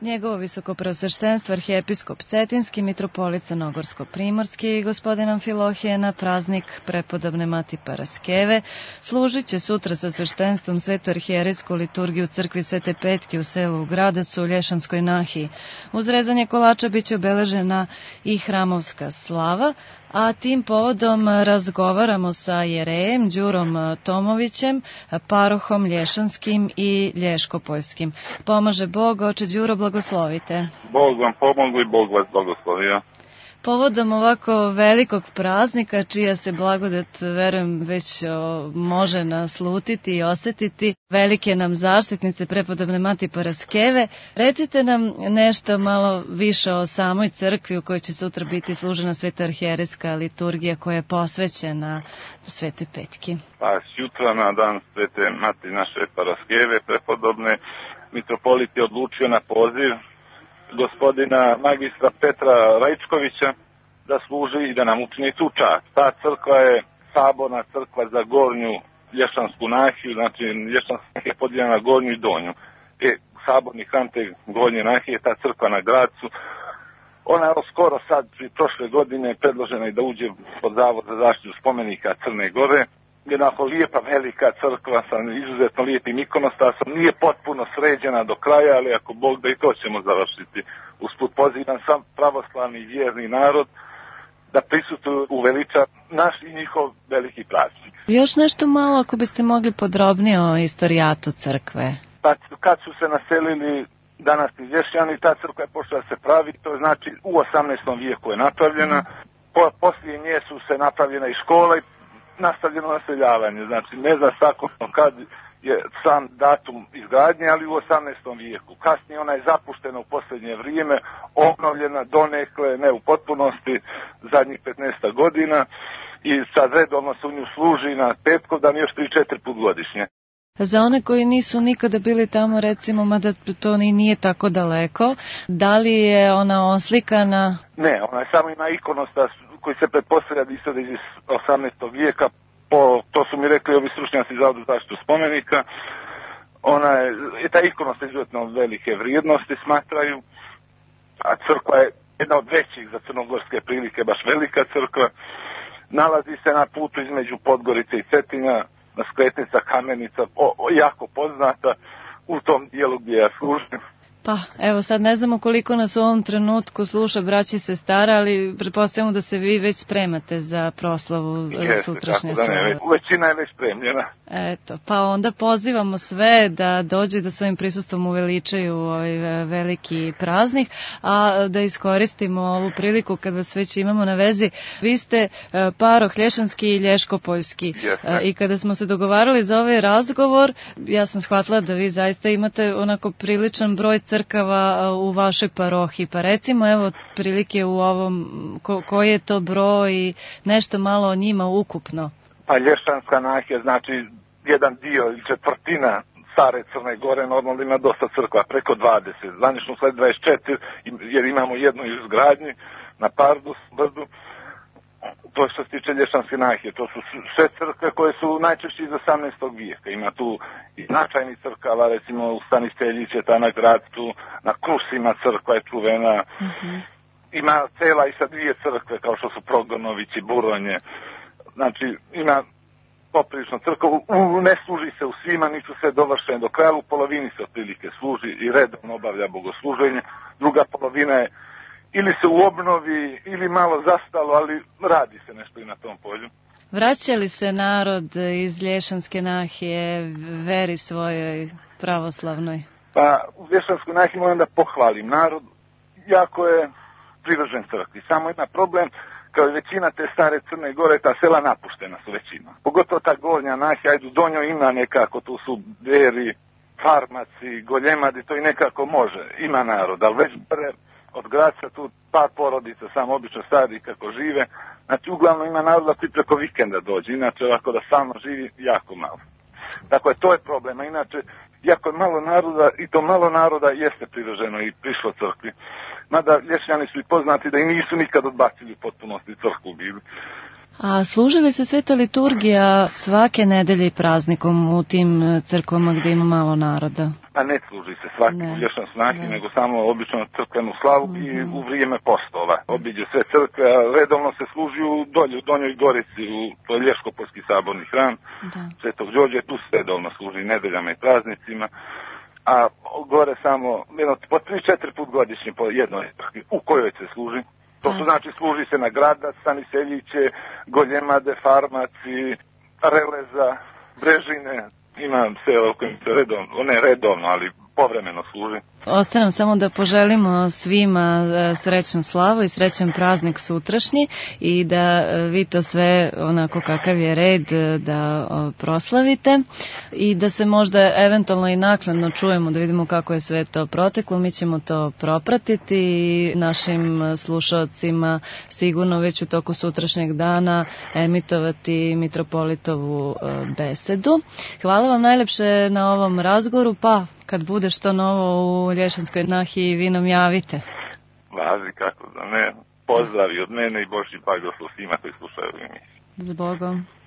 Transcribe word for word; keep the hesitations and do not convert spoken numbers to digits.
Njegovo visokopreosveštenstvo arhijepiskop Cetinski, mitropolit Crnogorsko-primorski, gospodin Amfilohije na praznik prepodobne Mati Paraskeve, služit će sutra sa sveštenstvom svetu arhijerejsku liturgiju u crkvi Svete Petke u selu Gradac u Lješanskoj nahiji. Uz rezanje kolača biće obeležena i hramovska slava, a tim povodom razgovaramo sa jerejem Đurom Tomovićem, parohom Lješanskim i Lješkopoljskim. Pomaže Bog, oče Đuro, blagoslovite. Bog vam pomogli i Bog vas blagoslovio. Povodom ovako velikog praznika, čija se blagodat, verujem, već o, može naslutiti i osetiti, velike nam zaštitnice prepodobne Mati Paraskeve, recite nam nešto malo više o samoj crkvi u kojoj će sutra biti služena sveta arhijerejska liturgija koja je posvećena Svetoj Petki. Pa jutra na dan Svete Mati naše Paraskeve prepodobne, mitropolit je odlučio na poziv gospodina magistra Petra Rajčkovića da služi i da nam učini tu čast. Ta crkva je saborna crkva za gornju Lješansku nahiju, znači Lješanska nahija je podijeljena na gornju i donju. E, saborni hram te gornje nahije, ta crkva na Gracu, ona je skoro sad, prošle godine, predložena i da uđe pod Zavod za zaštitu spomenika Crne Gore. Jednako lijepa, velika crkva sa izuzetno lijepim ikonostasom, nije potpuno sređena do kraja, ali ako Bog da i to ćemo završiti. Usput pozivam sam pravoslavni vjerni narod da prisutuju uveliča naš i njihov veliki praznik. Još nešto malo, ako biste mogli podrobnije o istorijatu crkve. Pa kad su se naselili danas iz Lješćani, ta crkva je počela da se pravi, to znači u osamnaestom vijeku je napravljena, po, poslije nje su se napravljena i škola i nastavljeno naseljavanje, znači ne zna sakupno kad je sam datum izgradnje, ali u osamnaestom vijeku. Kasnije ona je zapuštena u posljednje vrijeme, obnovljena donekle, ne u potpunosti, zadnjih petnaest godina i sad redovno se u nju služi na petkovdan još tri četiri put godišnje. Za one koji nisu nikada bili tamo, recimo, mada to ni nije tako daleko, da li je ona oslikana? Ne, ona je samo ima ikonostas koji se pretpostavlja da je iz osamnaestog vijeka, po, to su mi rekli ovi stručnjaci za zaštitu spomenika. Ona je, je ta ikonostas izuzetno velike vrijednosti smatraju, a crkva je jedna od većih za crnogorske prilike, baš velika crkva. Nalazi se na putu između Podgorice i Cetinja, na skretnica Kamenica, o, o, jako poznata u tom dijelu gdje ja služim. Pa, evo sad ne znamo koliko nas u ovom trenutku sluša braći i sestara, ali pretpostavljamo da se vi već spremate za proslavu Jeste, sutrašnje slave. Ne, većina je već spremljena. Eto, pa onda pozivamo sve da dođu i da svojim prisustvom uveličaju ovaj veliki praznik, a da iskoristimo ovu priliku kad vas već imamo na vezi. Vi ste paroh Lješanski i Lješkopoljski. Jeste. I kada smo se dogovarali za ovaj razgovor, ja sam shvatila da vi zaista imate onako priličan broj crkava u vašoj parohiji, pa recimo evo prilike u ovom, ko, koji je to broj i nešto malo o njima ukupno. Pa Lješanska nahija, znači jedan dio ili četvrtina stare Crne Gore, normalno ima dosta crkva, preko dvadeset, zvanično sled dvadeset četiri, jer imamo jednu izgradnji na Pardus, brdu. To što se tiče Lješanske nahije, to su sve crkve koje su najčešće iz osamnaestog vijeka. Ima tu i značajnih crkava, recimo u Stanisteljiće, ta na Gradcu, na Krusima crkva je čuvena. Mm-hmm. Ima cela i sad dvije crkve, kao što su Progonović i Buronje. Znači, ima poprilično crkva, u, ne služi se u svima, nisu sve dovršene do kraja, u polovini se otprilike služi i redovno obavlja bogosluženje. Druga polovina je ili se u obnovi, ili malo zastalo, ali radi se nešto i na tom polju. Vraća li se narod iz Lješanske nahije veri svojoj pravoslavnoj? Pa u Lješansku nahiju moram da pohvalim. Narod jako je privržen crkvi. Samo ima problem, kao i većina te stare Crne Gore, ta sela napuštena su većina. Pogotovo ta gornja nahija, ajde u donjoj ima nekako, tu su Deri, Farmaci, Goljemadi, to i nekako može, ima narod, ali već pre od Graca tu par porodica, samo obično stari kako žive, znači uglavnom ima naroda koji preko vikenda dođe, inače ovako da stalno živi jako malo. Dakle, to je problema, inače, jako je malo naroda, i to malo naroda jeste privrženo i prišlo crkvi. Mada Lješnjani su i poznati da i nisu nikad odbacili u potpunosti crkvu bili. A služi li se sveta liturgija svake nedelje i praznikom u tim crkvama gdje ima malo naroda? A ne služi se svaki u lješan snahi, nego samo obično crkvenu slavu mm-hmm. i u vrijeme postova. Obiđu sve crkve, a redovno se služi u dolju, u Donjoj Gorici, u to Lješko-Polski saborni hram. Da. Svetog Đorđe, tu se redovno služi nedeljama i praznicima. A gore samo jedno, po tri četiri put godišnje po jednoj crkvi u kojoj se služi. To su znači služi se na Gradac, Staniseljiće, Goljemade, Farmaci, Releza, Brežine. Imam selo u kojem se redovno, ne redovno, ali povremeno služi. Ostaje nam samo da poželimo svima srećnu slavu i srećan praznik sutrašnji i da vi to sve onako kakav je red da proslavite i da se možda eventualno i naknadno čujemo da vidimo kako je sve to proteklo. Mi ćemo to propratiti i našim slušalcima sigurno već u toku sutrašnjeg dana emitovati mitropolitovu besedu. Hvala vam najlepše na ovom razgovoru, pa kad bude što novo u Lješanskoj nahiji, vi nam javite. Važi, kako da ne. Pozdravi od mene i Božji blagoslov svima koji slušaju emisiju. S Bogom.